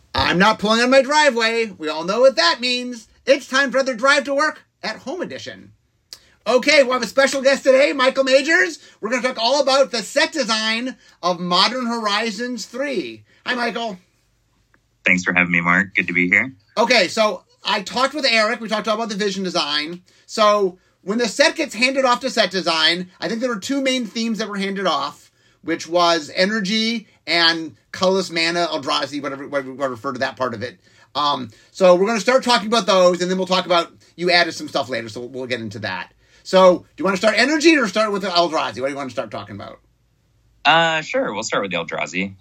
I'm not pulling on my driveway. We all know what that means. It's time for another Drive to Work at Home edition. Okay, we have a special guest today, Michael Majors. We're going to talk all about the set design of Modern Horizons 3. Hi, Michael. Thanks for having me, Mark. Good to be here. Okay, so I talked with Eric. We talked all about the vision design. So when the set gets handed off to set design, I think there were two main themes that were handed off, which was energy and colorless mana, Eldrazi, whatever we refer to that part of it. So we're going to start talking about those, and then we'll talk about, you added some stuff later, so we'll get into that. So do you want to start energy or start with Eldrazi? What do you want to start talking about? Sure. We'll start with the Eldrazi.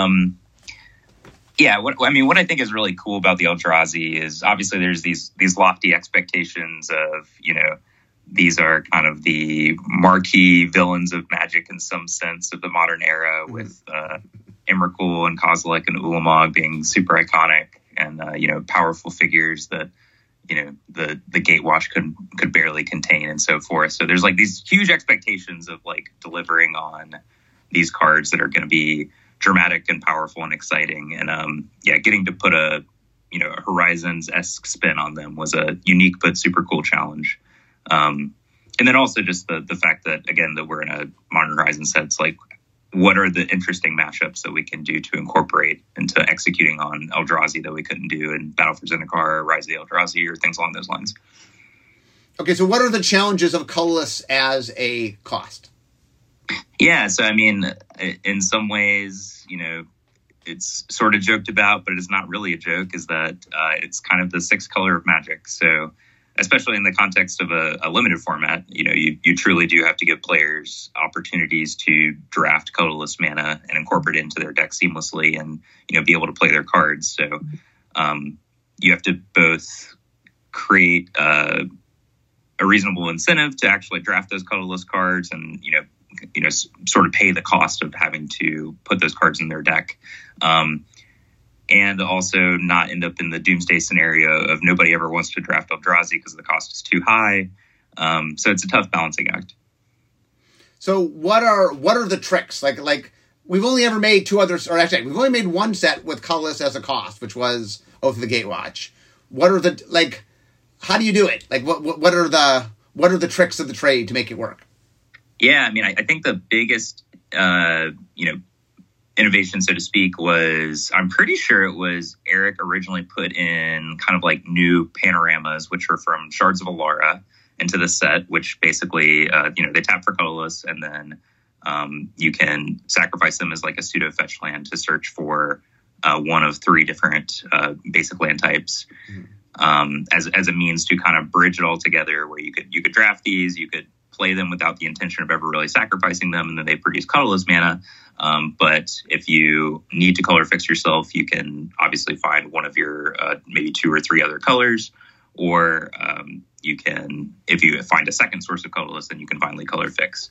What I think is really cool about the Eldrazi is obviously there's these lofty expectations of, these are kind of the marquee villains of Magic in some sense of the modern era, with Emrakul and Kozilek and Ulamog being super iconic and, powerful figures that, the Gatewatch could barely contain and so forth. So there's like these huge expectations of like delivering on these cards that are going to be dramatic and powerful and exciting. And getting to put a Horizons-esque spin on them was a unique but super cool challenge. And then also just the fact that, again, that we're in a Modern Horizons set, it's like, what are the interesting mashups that we can do to incorporate into executing on Eldrazi that we couldn't do in Battle for Zendikar, Rise of the Eldrazi, or things along those lines? Okay, so what are the challenges of colorless as a cost? Yeah, so I mean, in some ways, it's sort of joked about, but it's not really a joke, is that it's kind of the sixth color of Magic. So especially in the context of a limited format, you truly do have to give players opportunities to draft colorless mana and incorporate it into their deck seamlessly and, be able to play their cards. So you have to both create a reasonable incentive to actually draft those colorless cards and, sort of pay the cost of having to put those cards in their deck. And also not end up in the doomsday scenario of nobody ever wants to draft Eldrazi because the cost is too high. So it's a tough balancing act. So what are the tricks? Like we've only ever made two others, or actually we've only made one set with colorless as a cost, which was Oath of the Gatewatch. What are the, how do you do it? Like what are the tricks of the trade to make it work? Yeah, I mean, I think the biggest, innovation, so to speak, was, I'm pretty sure it was Eric originally put in kind of like new panoramas, which are from Shards of Alara into the set, which basically, they tap for colorless, and then you can sacrifice them as like a pseudo fetch land to search for one of three different basic land types, as a means to kind of bridge it all together, where you could draft these, you could play them without the intention of ever really sacrificing them, and then they produce colorless mana. But if you need to color fix yourself, you can obviously find one of your maybe two or three other colors, or you can, if you find a second source of colorless, then you can finally color fix.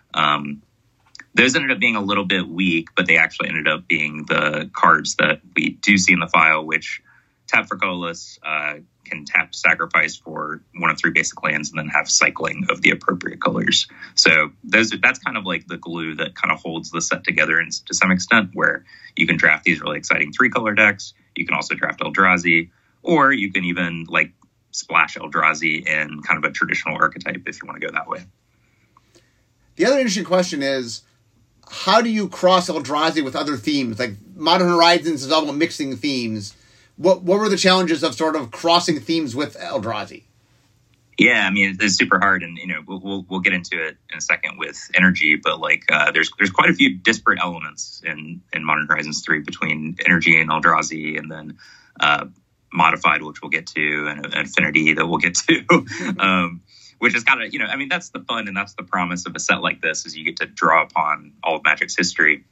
Those ended up being a little bit weak, but they actually ended up being the cards that we do see in the file, which tap for colorless, can tap sacrifice for one of three basic lands, and then have cycling of the appropriate colors. So that's kind of like the glue that kind of holds the set together, and to some extent, where you can draft these really exciting 3-color decks. You can also draft Eldrazi, or you can even like splash Eldrazi in kind of a traditional archetype if you want to go that way. The other interesting question is, how do you cross Eldrazi with other themes? Like Modern Horizons is all about mixing themes. What were the challenges of sort of crossing themes with Eldrazi? Yeah, I mean, it's super hard, and we'll get into it in a second with energy, but like there's quite a few disparate elements in Modern Horizons 3 between energy and Eldrazi, and then modified, which we'll get to, and affinity that we'll get to. Which is kind of, that's the fun and that's the promise of a set like this, is you get to draw upon all of Magic's history.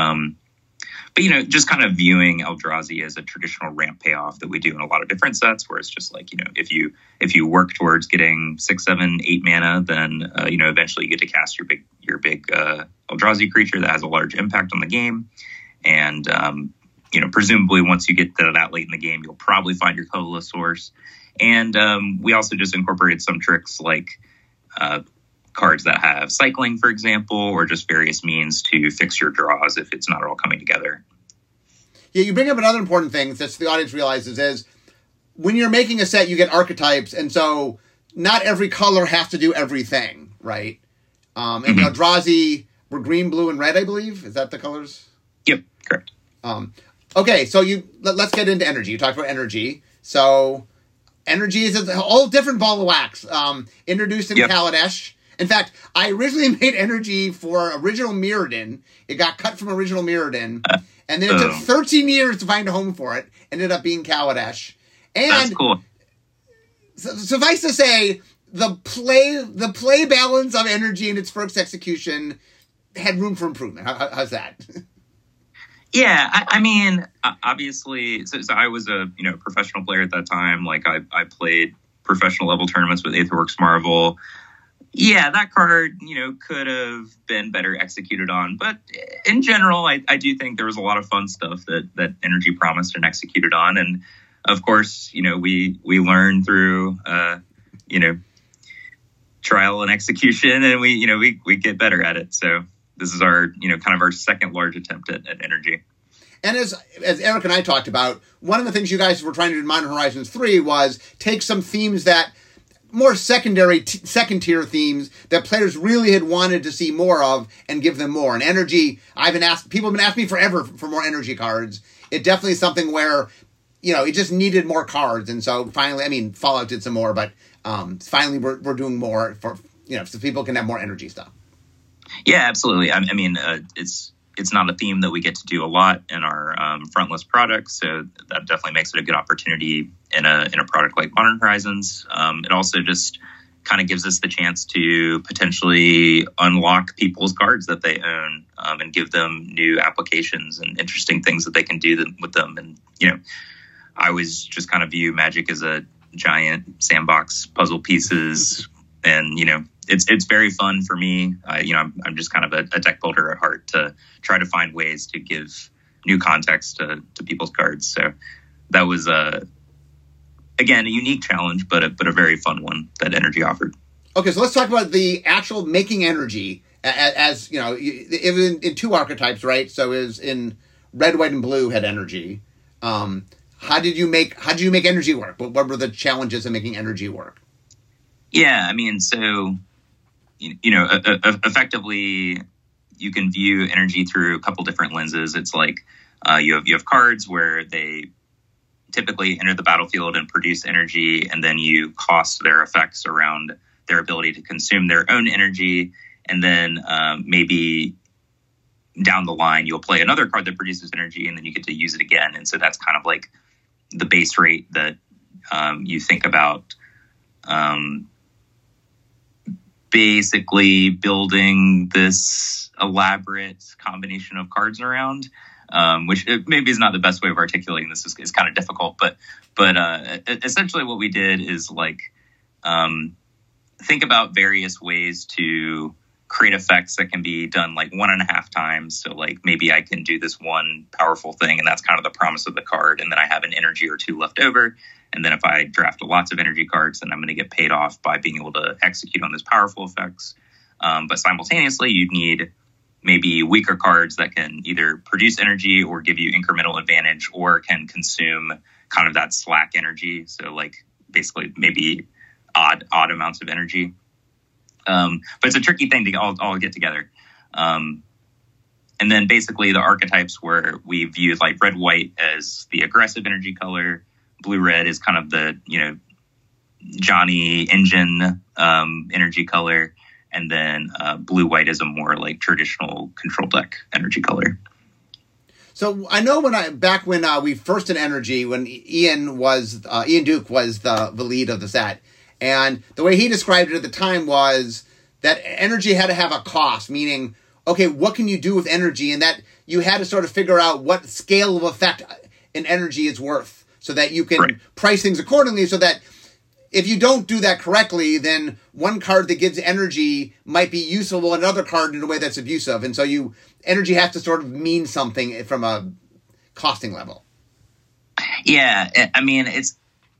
But, just kind of viewing Eldrazi as a traditional ramp payoff that we do in a lot of different sets, where it's just like, if you work towards getting 6, 7, 8 mana, then, eventually you get to cast your big Eldrazi creature that has a large impact on the game. And, presumably once you get to that late in the game, you'll probably find your colorless source. And we also just incorporated some tricks like cards that have cycling, for example, or just various means to fix your draws if it's not all coming together. Yeah, you bring up another important thing that the audience realizes is when you're making a set, you get archetypes, and so not every color has to do everything, right? And Eldrazi were green, blue, and red, I believe. Is that the colors? Yep, correct. Okay, so let's get into energy. You talked about energy. So energy is a whole different ball of wax. Introduced in Kaladesh. In fact, I originally made energy for original Mirrodin. It got cut from original Mirrodin. And then it took 13 years to find a home for it. Ended up being Kaladesh. And that's cool. Suffice to say, the play balance of energy in its first execution had room for improvement. How's that? Yeah, I mean, obviously, so I was a professional player at that time. Like I played professional level tournaments with Aetherworks Marvel. Yeah, that card, could have been better executed on. But in general, I do think there was a lot of fun stuff that Energy promised and executed on. And of course, we learn through, trial and execution, and we get better at it. So this is our, kind of our second large attempt at Energy. And as Eric and I talked about, one of the things you guys were trying to do in Modern Horizons 3 was take some themes that more second tier themes that players really had wanted to see more of and give them more. And energy, people have been asking me forever for more energy cards. It definitely is something where, it just needed more cards. And so finally, Fallout did some more, but finally we're doing more for, so people can have more energy stuff. Yeah, absolutely. It's not a theme that we get to do a lot in our frontlist products, so that definitely makes it a good opportunity in a product like Modern Horizons. It also just kind of gives us the chance to potentially unlock people's cards that they own and give them new applications and interesting things that they can do with them. And I always just kind of view Magic as a giant sandbox, puzzle pieces, and it's very fun for me. I'm just kind of a deck builder at heart to try to find ways to give new context to people's cards. So that was again a unique challenge, but a very fun one that Energy offered. Okay, so let's talk about the actual making energy. As even in two archetypes, right? So is in red, white, and blue had energy. How did you make energy work? What were the challenges of making energy work? Yeah, so effectively, you can view energy through a couple different lenses. It's like you have cards where they typically enter the battlefield and produce energy, and then you cost their effects around their ability to consume their own energy, and then maybe down the line you'll play another card that produces energy, and then you get to use it again. And so that's kind of like the base rate that you think about. Basically building this elaborate combination of cards around, which maybe is not the best way of articulating this. Is kind of difficult, but essentially what we did is think about various ways to create effects that can be done 1.5 times. So maybe I can do this one powerful thing, and that's kind of the promise of the card, and then I have an energy or two left over. And then if I draft lots of energy cards, then I'm going to get paid off by being able to execute on those powerful effects. But simultaneously, you'd need maybe weaker cards that can either produce energy or give you incremental advantage, or can consume kind of that slack energy. So basically maybe odd amounts of energy. But it's a tricky thing to all get together. And then basically the archetypes where we viewed red, white as the aggressive energy color. Blue red is kind of the, Johnny engine energy color. And then blue white is a more traditional control deck energy color. So I know back when we first did energy, when Ian Duke was the lead of the set. And the way he described it at the time was that energy had to have a cost, meaning, okay, what can you do with energy? And that you had to sort of figure out what scale of effect an energy is worth, so that you can price things accordingly, so that if you don't do that correctly, then one card that gives energy might be useful, another card in a way that's abusive. And so energy has to sort of mean something from a costing level. Yeah,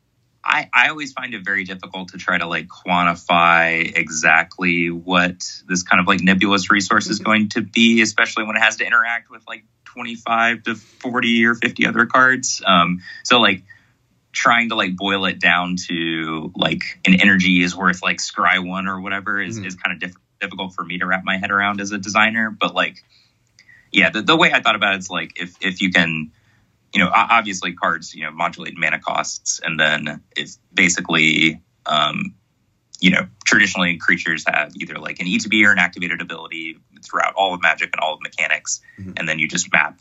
I always find it very difficult to try to like quantify exactly what this kind of like nebulous resource is going to be, especially when it has to interact with like 25 to 40 or 50 other cards. So like trying to like boil it down to like an energy is worth like scry 1 or whatever is kind of difficult for me to wrap my head around as a designer. But like, yeah, the way I thought about it is like if you can, you know, obviously cards, you know, modulate mana costs, and then it's basically, you know, traditionally creatures have either like an ETB or an activated ability throughout all of Magic and all of mechanics, and then you just map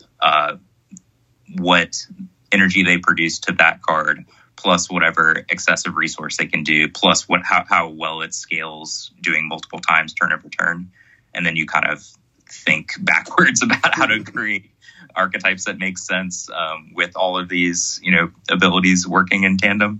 what energy they produce to that card, plus whatever excessive resource they can do, plus how well it scales doing multiple times turn over turn, and then you kind of think backwards about how to create archetypes that make sense with all of these, you know, abilities working in tandem.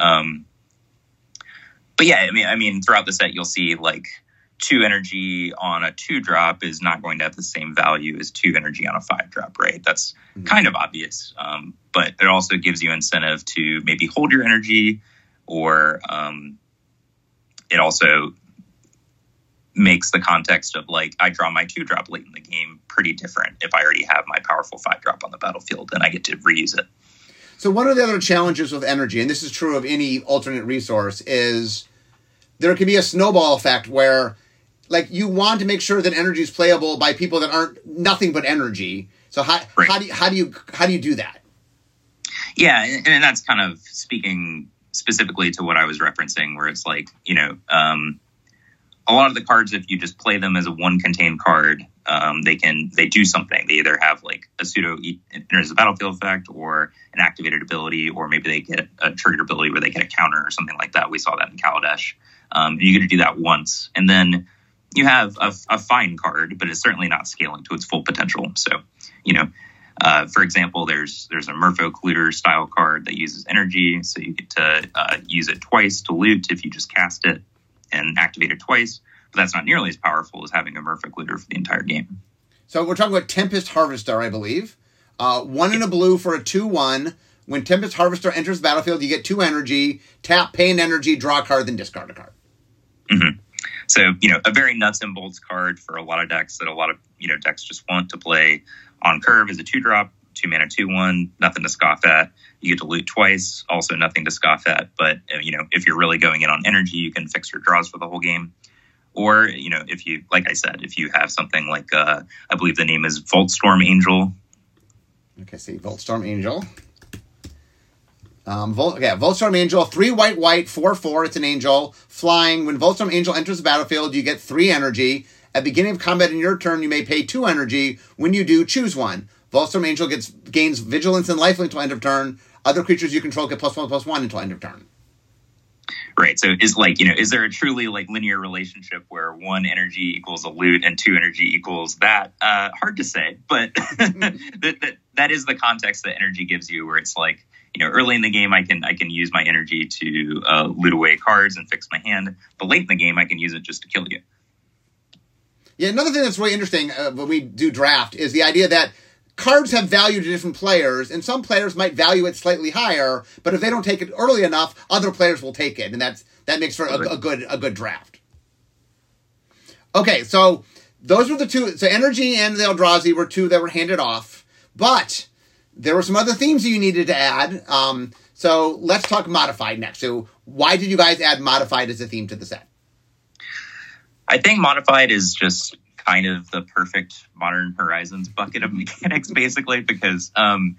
But yeah, I mean, throughout the set, you'll see like 2 energy on a 2-drop is not going to have the same value as 2 energy on a 5-drop, right? That's kind of obvious. But it also gives you incentive to maybe hold your energy, or it also makes the context of like, I draw my 2-drop late in the game pretty different if I already have my powerful 5-drop on the battlefield and I get to reuse it. So one of the other challenges with energy, and this is true of any alternate resource, is there can be a snowball effect where like you want to make sure that energy is playable by people that aren't nothing but energy. So how do you do that? Yeah, and that's kind of speaking specifically to what I was referencing, where it's like, you know, a lot of the cards, if you just play them as a 1-contained card, they do something. They either have like a pseudo enters the battlefield effect, or an activated ability, or maybe they get a triggered ability where they get a counter or something like that. We saw that in Kaladesh. You get to do that once, and then you have a fine card, but it's certainly not scaling to its full potential. So, you know, for example, there's a Merfolk Looter style card that uses energy, so you get to use it twice to loot if you just cast it and activate it twice, but that's not nearly as powerful as having a Merfolk Looter for the entire game. So we're talking about Tempest Harvester, I believe. 1 in a blue for a 2/1. When Tempest Harvester enters the battlefield, you get 2 energy, tap, pay an energy, draw a card, then discard a card. Mm-hmm. So, you know, a very nuts and bolts card for a lot of decks that a lot of, you know, decks just want to play on curve as a 2-drop, 2 mana, 2/1, nothing to scoff at. You get to loot twice, also nothing to scoff at. But, you know, if you're really going in on energy, you can fix your draws for the whole game. Or, you know, if you, like I said, if you have something like, I believe the name is Voltstorm Angel. Okay, see, Voltstorm Angel. Voltstorm Angel, 3 white, 4/4. It's an angel flying. When Voltstorm Angel enters the battlefield, you get 3 energy. At the beginning of combat in your turn, you may pay 2 energy. When you do, choose one. Voltstorm Angel gains vigilance and lifelink until end of turn. Other creatures you control get +1/+1 until end of turn. Right. So is there a truly like linear relationship where 1 energy equals a loot and 2 energy equals that? Hard to say, but that is the context that energy gives you, where it's like, you know, early in the game, I can use my energy to loot away cards and fix my hand, but late in the game, I can use it just to kill you. Yeah, another thing that's really interesting when we do draft is the idea that cards have value to different players, and some players might value it slightly higher, but if they don't take it early enough, other players will take it, and that makes for a good draft. Okay, so those were the 2. So Energy and the Eldrazi were 2 that were handed off, but there were some other themes that you needed to add. So let's talk Modified next. So why did you guys add Modified as a theme to the set? I think Modified is just kind of the perfect Modern Horizons bucket of mechanics, basically, because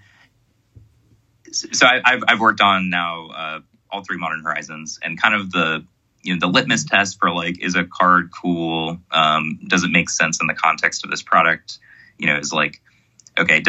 so I've worked on now all 3 Modern Horizons, and kind of the litmus test for like, is a card cool? Does it make sense in the context of this product? You know, is like, okay,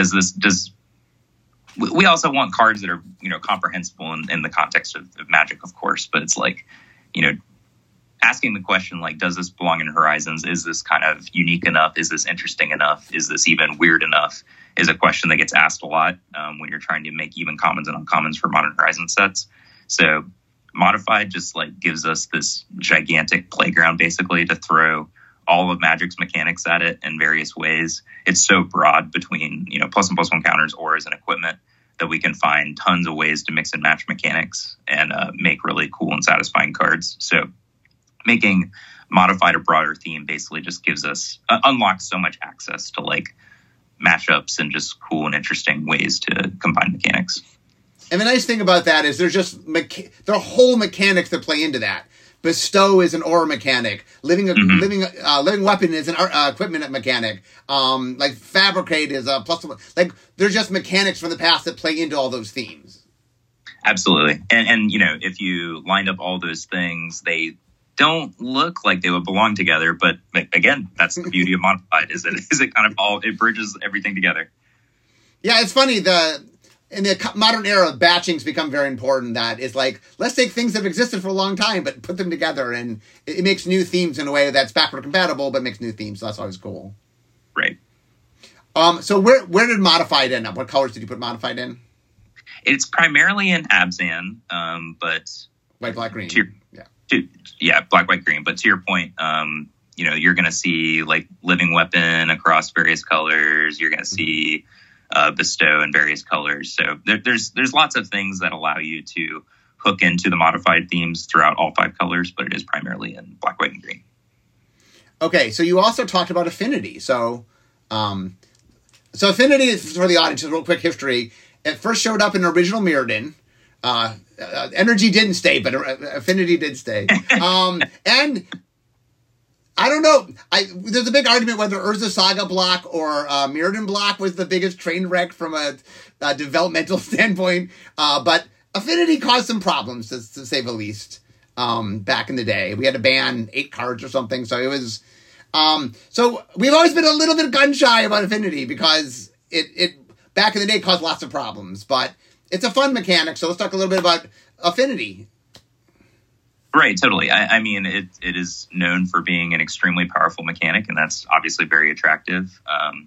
we also want cards that are, you know, comprehensible in the context of Magic, of course, but it's like, you know, asking the question, like, does this belong in Horizons? Is this kind of unique enough? Is this interesting enough? Is this even weird enough? Is a question that gets asked a lot when you're trying to make even commons and uncommons for Modern Horizon sets. So Modified just like gives us this gigantic playground, basically, to throw all of Magic's mechanics at it in various ways. It's so broad between, you know, +1/+1 counters, auras, and equipment. that we can find tons of ways to mix and match mechanics and make really cool and satisfying cards. So making Modified a broader theme basically just gives us unlocks so much access to like mashups and just cool and interesting ways to combine mechanics. And the nice thing about that is there's just there are whole mechanics that play into that. Bestow is an aura mechanic. Living weapon is an equipment mechanic. Like fabricate is a plus. Like there's just mechanics from the past that play into all those themes. Absolutely, and you know, if you lined up all those things, they don't look like they would belong together. But again, that's the beauty of Modified. Is it kind of it bridges everything together. Yeah, it's funny. In the modern era, batching's become very important. That is like, let's take things that have existed for a long time, but put them together, and it makes new themes in a way that's backward compatible, but makes new themes. So that's always cool. Right. So where did Modified end up? What colors did you put Modified in? It's primarily in Abzan, but white, black, green. Black, white, green. But to your point, you know, you're going to see like Living Weapon across various colors. You're going to see Bestow in various colors. So there's lots of things that allow you to hook into the Modified themes throughout all 5 colors, but it is primarily in black, white, and green. Okay, so you also talked about Affinity. So Affinity, for the audience, just a real quick history. It first showed up in original Mirrodin. Energy didn't stay, but Affinity did stay. And I don't know. There's a big argument whether Urza Saga block or Mirrodin block was the biggest train wreck from a developmental standpoint. But Affinity caused some problems, to say the least, back in the day. We had to ban 8 cards or something. So it was... so we've always been a little bit gun-shy about Affinity because it back in the day caused lots of problems. But it's a fun mechanic, so let's talk a little bit about Affinity. Right, totally. I mean, it is known for being an extremely powerful mechanic, and that's obviously very attractive.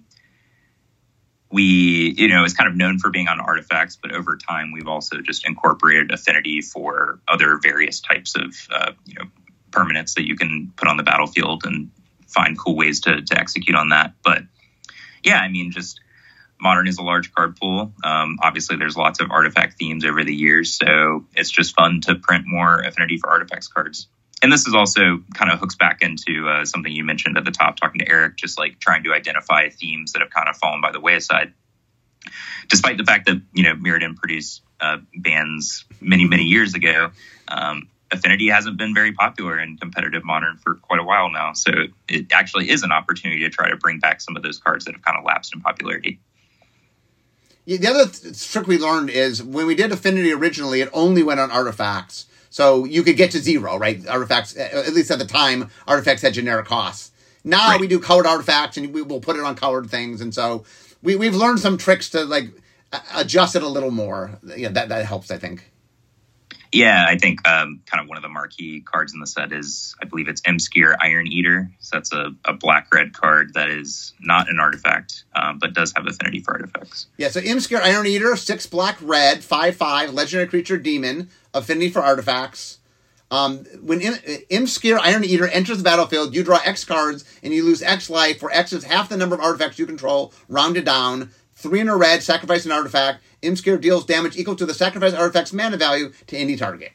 It's kind of known for being on artifacts, but over time, we've also just incorporated Affinity for other various types of, permanents that you can put on the battlefield and find cool ways to execute on that. But yeah, I mean, just Modern is a large card pool. Obviously, there's lots of artifact themes over the years, so it's just fun to print more Affinity for Artifacts cards. And this is also kind of hooks back into something you mentioned at the top, talking to Eric, just like trying to identify themes that have kind of fallen by the wayside. Despite the fact that, Mirrodin produced bans many, many years ago, Affinity hasn't been very popular in competitive Modern for quite a while now. So it actually is an opportunity to try to bring back some of those cards that have kind of lapsed in popularity. The other trick we learned is when we did Affinity originally, it only went on artifacts. So you could get to 0, right? Artifacts, at least at the time, artifacts had generic costs. Now we do colored artifacts and we will put it on colored things. And so we've learned some tricks to like adjust it a little more. That helps, I think. Yeah, I think kind of one of the marquee cards in the set is, I believe it's Imskir Iron Eater. So that's a black-red card that is not an artifact, but does have Affinity for Artifacts. Yeah, so Imskir Iron Eater, 6 black-red, 5/5, legendary creature demon, Affinity for Artifacts. When Imskir Iron Eater enters the battlefield, you draw X cards and you lose X life, where X is half the number of artifacts you control, rounded down. 3 in a red, sacrifice an artifact. Imskir deals damage equal to the sacrifice artifact's mana value to any target.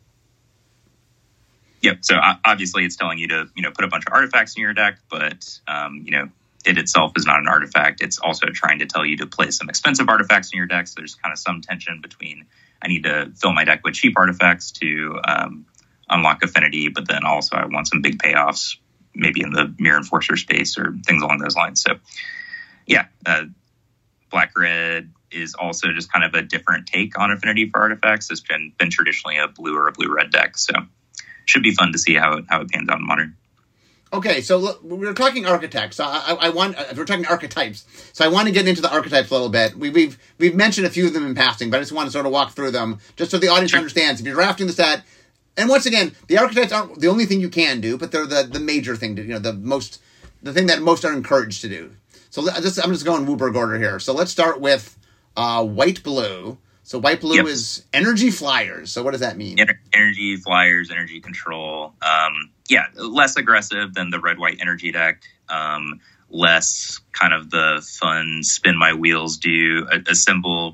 Yep. So obviously it's telling you to, put a bunch of artifacts in your deck, but, it itself is not an artifact. It's also trying to tell you to play some expensive artifacts in your deck. So there's kind of some tension between I need to fill my deck with cheap artifacts to unlock Affinity, but then also I want some big payoffs, maybe in the Mirror Enforcer space or things along those lines. So yeah, Black-red is also just kind of a different take on Affinity for Artifacts. It's been traditionally a blue or a blue-red deck, so should be fun to see how it pans out in Modern. Okay, so look, we're talking architects. So we're talking archetypes. So I want to get into the archetypes a little bit. We've mentioned a few of them in passing, but I just want to sort of walk through them just so the audience understands. If you're drafting the set, and once again, the archetypes aren't the only thing you can do, but they're the major thing to the thing that most are encouraged to do. So I'm just going Wooburg order here. So let's start with white-blue. So white-blue is energy flyers. So what does that mean? Energy flyers, energy control. Less aggressive than the red-white energy deck. Less kind of the fun spin my wheels do. A symbol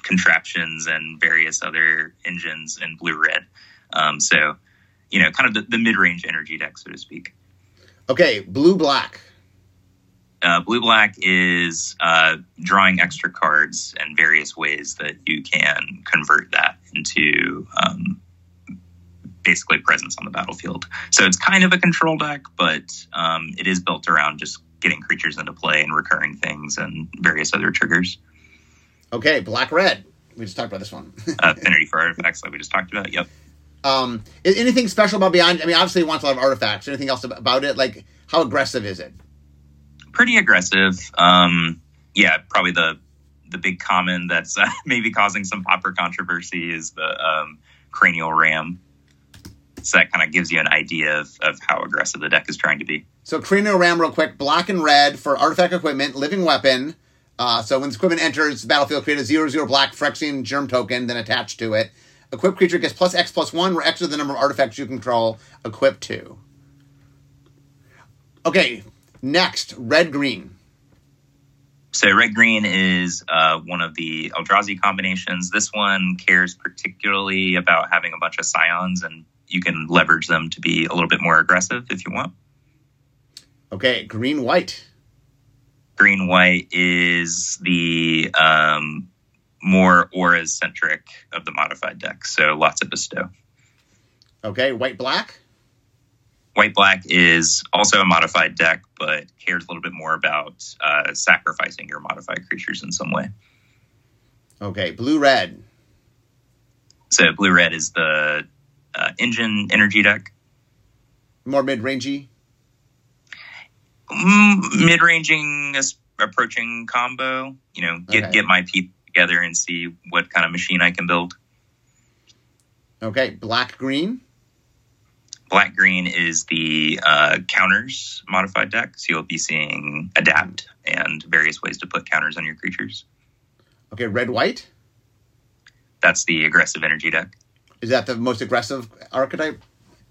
contraptions and various other engines in blue-red. So, kind of the mid-range energy deck, so to speak. Okay, blue-black. Blue-black is drawing extra cards and various ways that you can convert that into basically presence on the battlefield. So it's kind of a control deck, but it is built around just getting creatures into play and recurring things and various other triggers. Okay, black-red. We just talked about this one. Affinity for artifacts, like we just talked about. Yep. Anything special about Beyond? I mean, obviously it wants a lot of artifacts. Anything else about it? Like, how aggressive is it? Pretty aggressive. Yeah, probably the big common that's maybe causing some popper controversy is the Cranial Ram. So that kind of gives you an idea of how aggressive the deck is trying to be. So Cranial Ram, real quick, black and red for artifact equipment, living weapon. So when this equipment enters the battlefield, create a 0/0 black Phyrexian germ token, then attached to it. Equipped creature gets +X+1, where X is the number of artifacts you control, equipped to. Okay, next, red-green. So red-green is one of the Eldrazi combinations. This one cares particularly about having a bunch of scions, and you can leverage them to be a little bit more aggressive if you want. Okay, green-white. Green-white is the more auras-centric of the modified deck, so lots of bestow. Okay, white-black? White-black is also a modified deck, but cares a little bit more about sacrificing your modified creatures in some way. Okay, blue-red. So blue-red is the engine energy deck. More mid-rangey? Mid-ranging, approaching combo. Get my people together and see what kind of machine I can build. Okay, black-green? Black-green is the counters modified deck, so you'll be seeing adapt and various ways to put counters on your creatures. Okay, red-white? That's the aggressive energy deck. Is that the most aggressive archetype?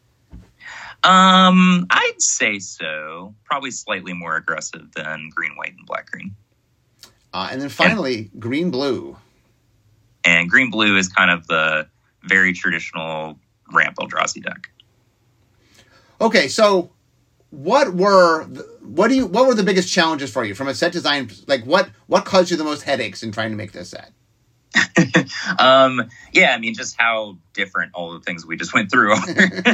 I'd say so. Probably slightly more aggressive than green, white, and black, green. And then finally, green-blue. And green-blue is kind of the very traditional ramp Eldrazi deck. Okay, so what were the biggest challenges for you from a set design? Like, what caused you the most headaches in trying to make this set? Yeah, I mean, just how different all the things we just went through are.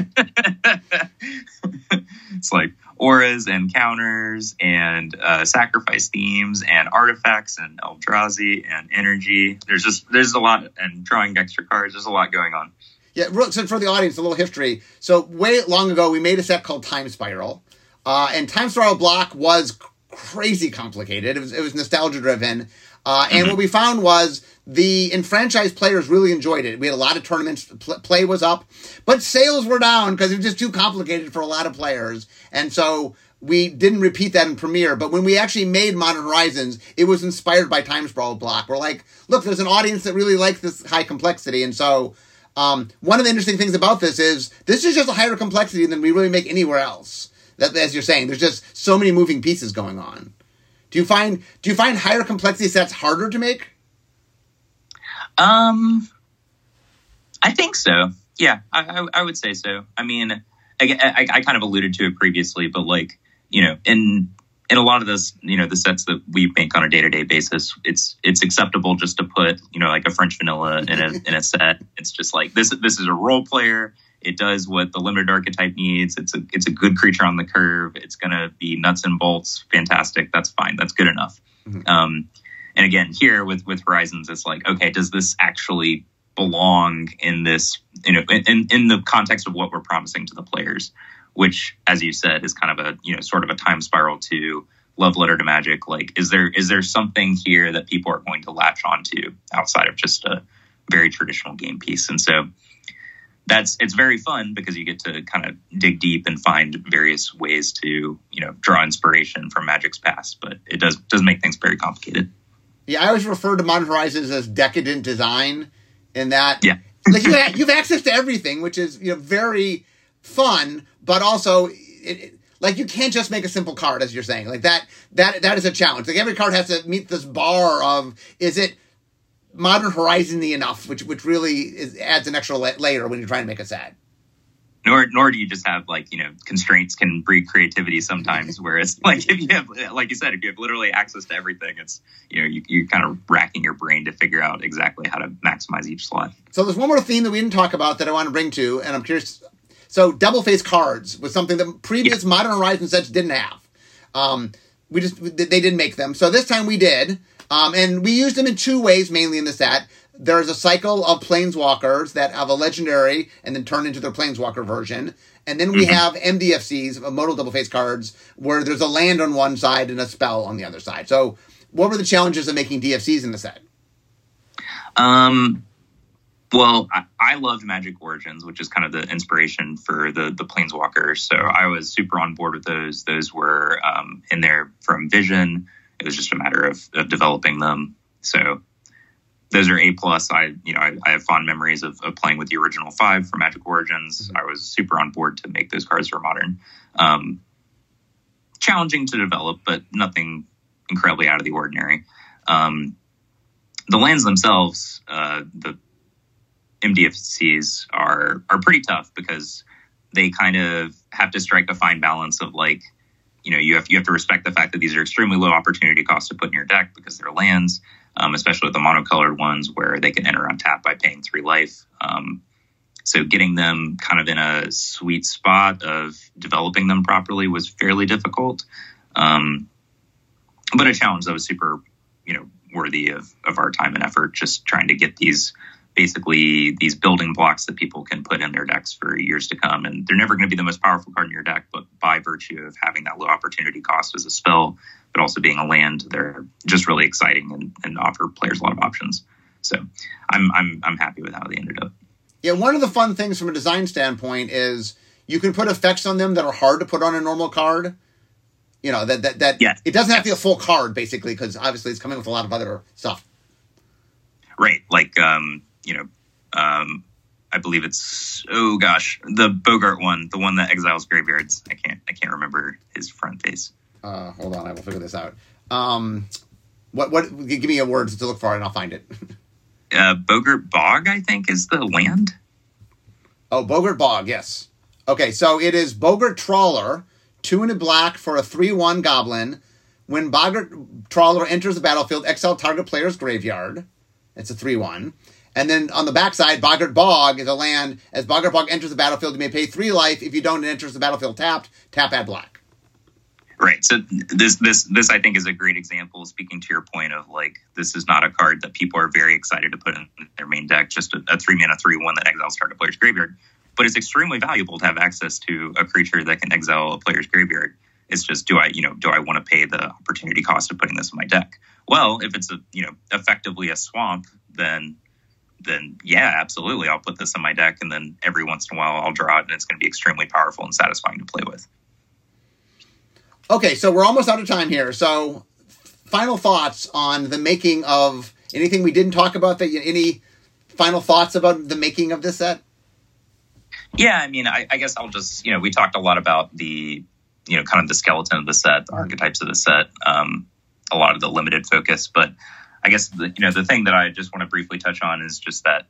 It's like auras and counters and sacrifice themes and artifacts and Eldrazi and energy. There's a lot, and drawing extra cards. There's a lot going on. Yeah, so for the audience, a little history. So way long ago, we made a set called Time Spiral. And Time Spiral block was crazy complicated. It was nostalgia driven. And what we found was the enfranchised players really enjoyed it. We had a lot of tournaments. Play was up, but sales were down because it was just too complicated for a lot of players. And so we didn't repeat that in Premiere. But when we actually made Modern Horizons, it was inspired by Time Spiral block. We're like, look, there's an audience that really likes this high complexity. And so one of the interesting things about this is just a higher complexity than we really make anywhere else. That, as you're saying, there's just so many moving pieces going on. Do you find higher complexity sets harder to make? I think so. Yeah, I would say so. I mean, I kind of alluded to it previously, but like, in a lot of this, the sets that we make on a day-to-day basis, it's acceptable just to put, like a French vanilla in a set. It's just like, this is a role player. It does what the limited archetype needs. It's a good creature on the curve. It's going to be nuts and bolts. Fantastic. That's fine. That's good enough. Mm-hmm. And again, here with Horizons, it's like, okay, does this actually belong in this, in the context of what we're promising to the players, which, as you said, is kind of a, sort of a time spiral to Love Letter to Magic. Like, is there something here that people are going to latch onto outside of just a very traditional game piece? And so it's very fun because you get to kind of dig deep and find various ways to, draw inspiration from Magic's past, but it does make things very complicated. Yeah, I always refer to Modern Horizons as decadent design in that, yeah. Like you have access to everything, which is, very fun, but also like you can't just make a simple card, as you're saying. Like that is a challenge. Like every card has to meet this bar of, is it Modern Horizon-y enough, which really adds an extra layer when you're trying to make a set. Nor do you just have constraints can breed creativity sometimes, where it's like if you have, like you said, if you have literally access to everything, it's you're kind of racking your brain to figure out exactly how to maximize each slot. So there's one more theme that we didn't talk about that I want to bring to, and I'm curious. So double face cards was something that previous Modern Horizon sets didn't have. They didn't make them, so this time we did, and we used them in two ways mainly in the set. There's a cycle of planeswalkers that have a legendary and then turn into their planeswalker version. And then we have MDFCs, modal double face cards, where there's a land on one side and a spell on the other side. So what were the challenges of making DFCs in the set? Well, I loved Magic Origins, which is kind of the inspiration for the planeswalkers. So I was super on board with those. Those were in there from Vision. It was just a matter of developing them. So those are A+. I have fond memories of playing with the original 5 for Magic Origins. I was super on board to make those cards for Modern. Challenging to develop, but nothing incredibly out of the ordinary. The lands themselves, the MDFCs are pretty tough because they kind of have to strike a fine balance of you have to respect the fact that these are extremely low opportunity costs to put in your deck because they're lands. Especially with the monocolored ones where they can enter on tap by paying 3 life. So getting them kind of in a sweet spot of developing them properly was fairly difficult. But a challenge that was super, worthy of our time and effort, just trying to get these building blocks that people can put in their decks for years to come. And they're never going to be the most powerful card in your deck, but by virtue of having that low opportunity cost as a spell, but also being a land, they're just really exciting and offer players a lot of options. So I'm happy with how they ended up. Yeah, one of the fun things from a design standpoint is you can put effects on them that are hard to put on a normal card. It doesn't have to be a full card, basically, because obviously it's coming with a lot of other stuff. Right, I believe it's the Bogart one, the one that exiles graveyards. I can't remember his front face. Hold on, I will figure this out. What? Give me a word to look for, and I'll find it. Bogart Bog, I think, is the land. Oh, Bogart Bog, yes. Okay, so it is Bogart Trawler, 2 and a black for a 3/1 goblin. When Bogart Trawler enters the battlefield, exile target player's graveyard. It's a 3/1. And then on the backside, Bogart Bog is a land. As Bogart Bog enters the battlefield, you may pay 3 life. If you don't, it enters the battlefield tapped. Tap, add black. Right. So this I think is a great example, speaking to your point of this is not a card that people are very excited to put in their main deck, just a 3-mana 3/1 that exiles target player's graveyard. But it's extremely valuable to have access to a creature that can exile a player's graveyard. It's just, do I want to pay the opportunity cost of putting this in my deck? Well, if it's effectively a swamp, then yeah, absolutely, I'll put this in my deck, and then every once in a while I'll draw it, and it's going to be extremely powerful and satisfying to play with. Okay, so we're almost out of time here. So, final thoughts on the making of anything we didn't talk about? Any final thoughts about the making of this set? Yeah, I guess I'll just we talked a lot about the kind of the skeleton of the set, the archetypes of the set, a lot of the limited focus, but I guess the thing that I just want to briefly touch on is just that,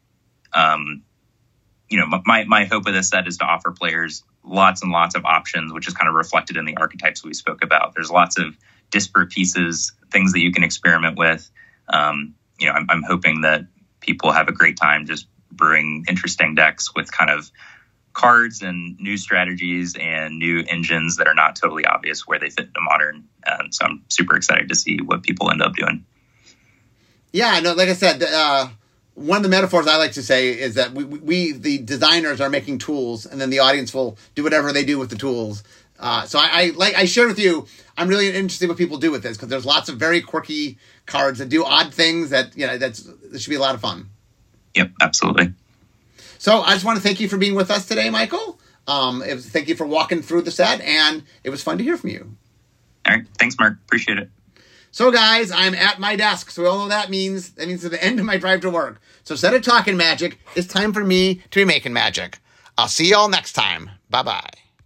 my hope of this set is to offer players lots and lots of options, which is kind of reflected in the archetypes we spoke about. There's lots of disparate pieces, things that you can experiment with. I'm hoping that people have a great time just brewing interesting decks with kind of cards and new strategies and new engines that are not totally obvious where they fit into Modern. And so I'm super excited to see what people end up doing. Yeah, no, like I said, one of the metaphors I like to say is that we the designers are making tools, and then the audience will do whatever they do with the tools. So I shared with you, I'm really interested in what people do with this, because there's lots of very quirky cards that do odd things that that should be a lot of fun. Yep, absolutely. So I just want to thank you for being with us today, Michael. Thank you for walking through the set, and it was fun to hear from you. All right, thanks, Mark. Appreciate it. So, guys, I'm at my desk, so we all know that means at the end of my drive to work. So instead of talking magic, it's time for me to be making magic. I'll see y'all next time. Bye-bye.